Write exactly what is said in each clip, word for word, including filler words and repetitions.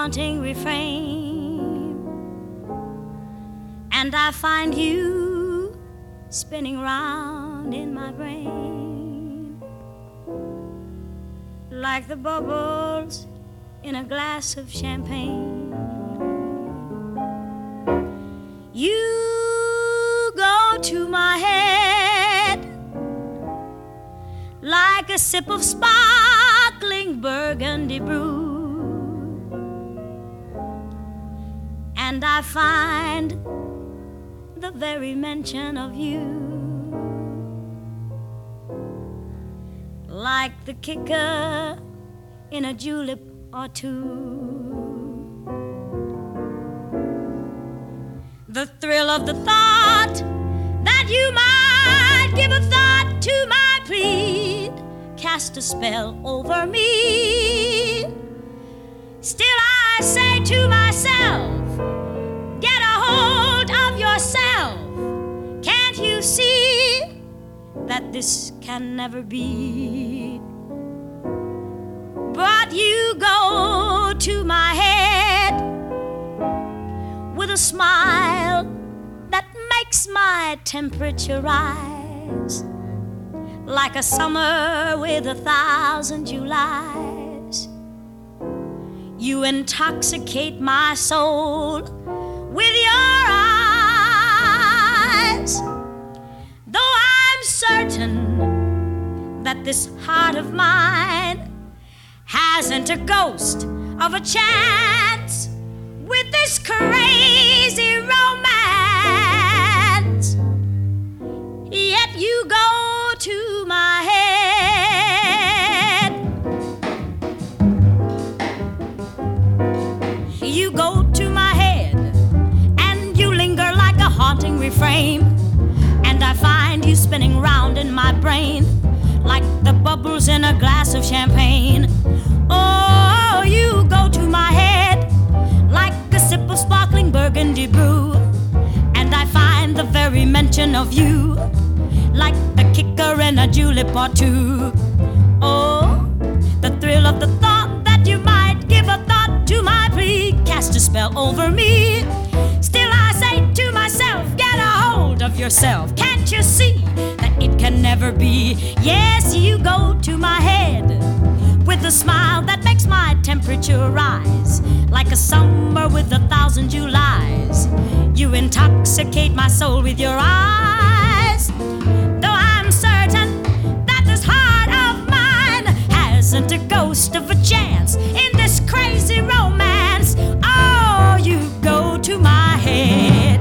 haunting refrain, and I find you spinning round in my brain like the bubbles in a glass of champagne. You go to my head like a sip of sparkling burgundy brew, and I find the very mention of you like the kicker in a julep or two. The thrill of the thought that you might give a thought to my plea cast a spell over me. Still I say to myself, get a hold of yourself. Can't you see that this can never be? But you go to my head with a smile that makes my temperature rise like a summer with a thousand Julys. You intoxicate my soul with your eyes. Though I'm certain that this heart of mine hasn't a ghost of a chance with this crazy romance, yet you go to my head. You go to my head and you linger like a haunting refrain, and I find you spinning round in my brain like the bubbles in a glass of champagne. Oh, you go to my head like a sip of sparkling burgundy brew, and I find the very mention of you like the kicker in a julep or two. Oh, the thrill of the thought that you might give a thought to my plea cast a spell over me. Still I say to myself, get a hold of yourself. Can't you see that it can never be? Yes, you go to my head with a smile that makes my temperature rise like a summer with a thousand Julys. You intoxicate my soul with your eyes. Though I'm certain that this heart of mine hasn't a ghost of a chance in this crazy romance. Oh, you go to my head.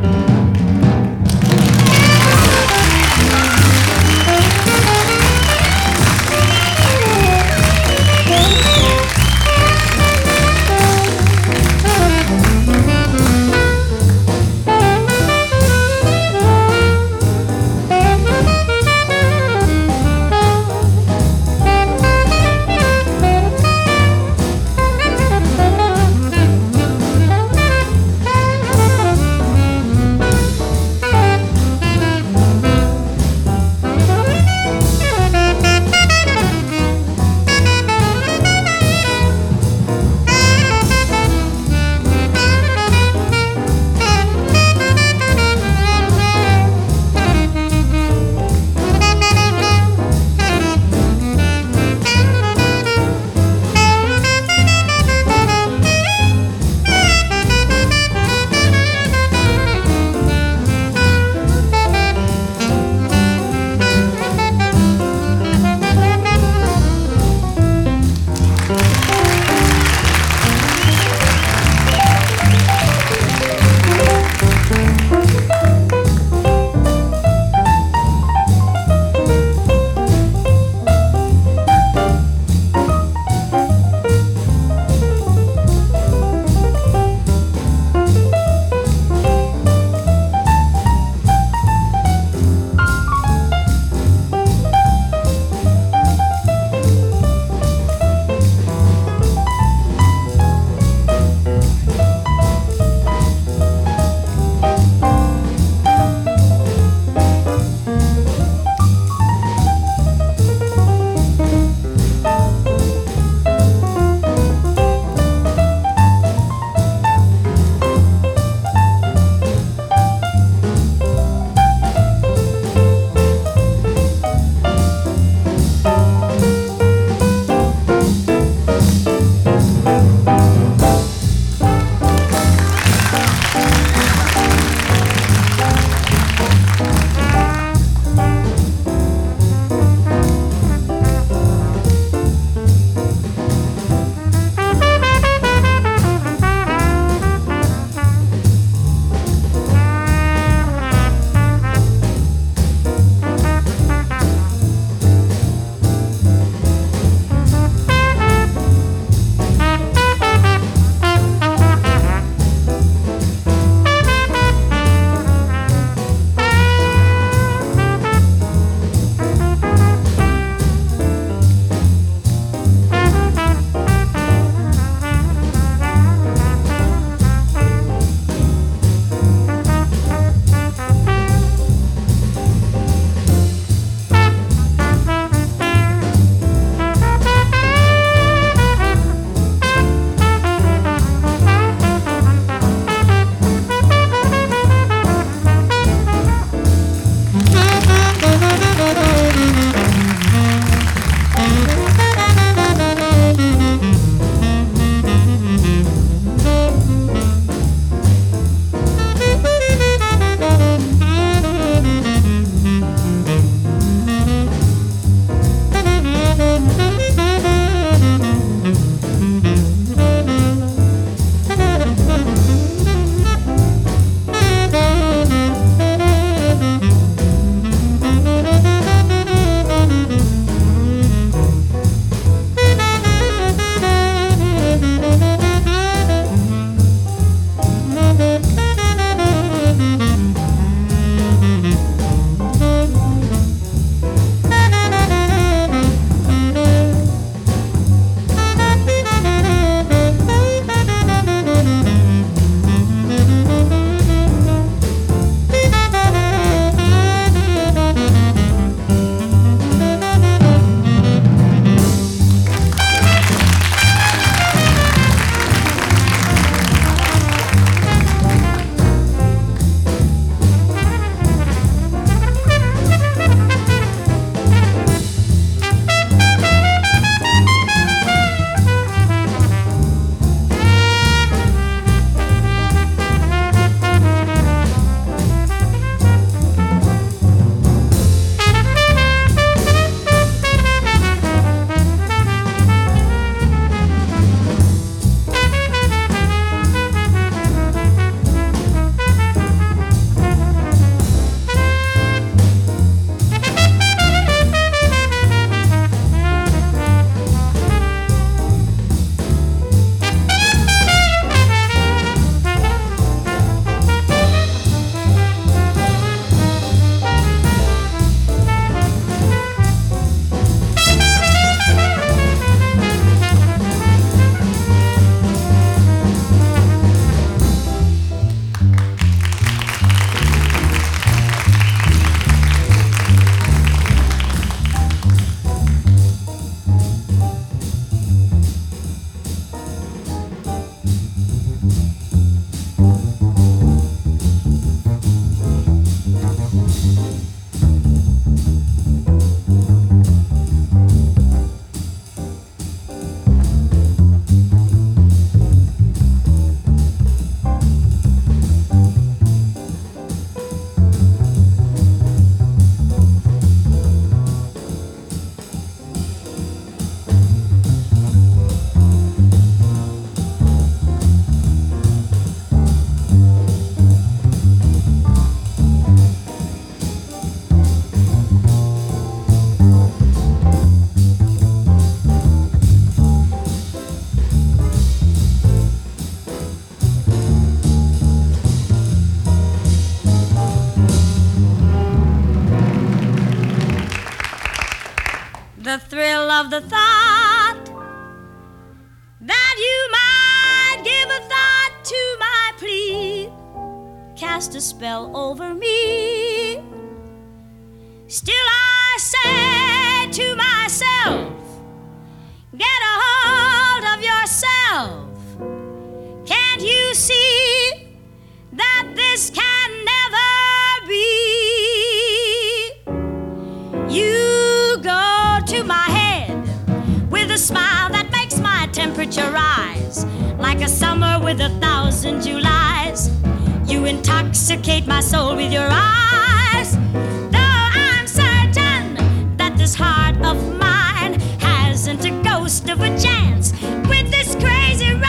the thrill of the thought that you might give a thought to my plea, cast a spell over me. Still I say to myself, get a hold of yourself. Can't you see that this can never be? You go to my head with a smile that makes my temperature rise like a summer with a thousand Julys. You intoxicate my soul with your eyes, though I'm certain that this heart of mine hasn't a ghost of a chance with this crazy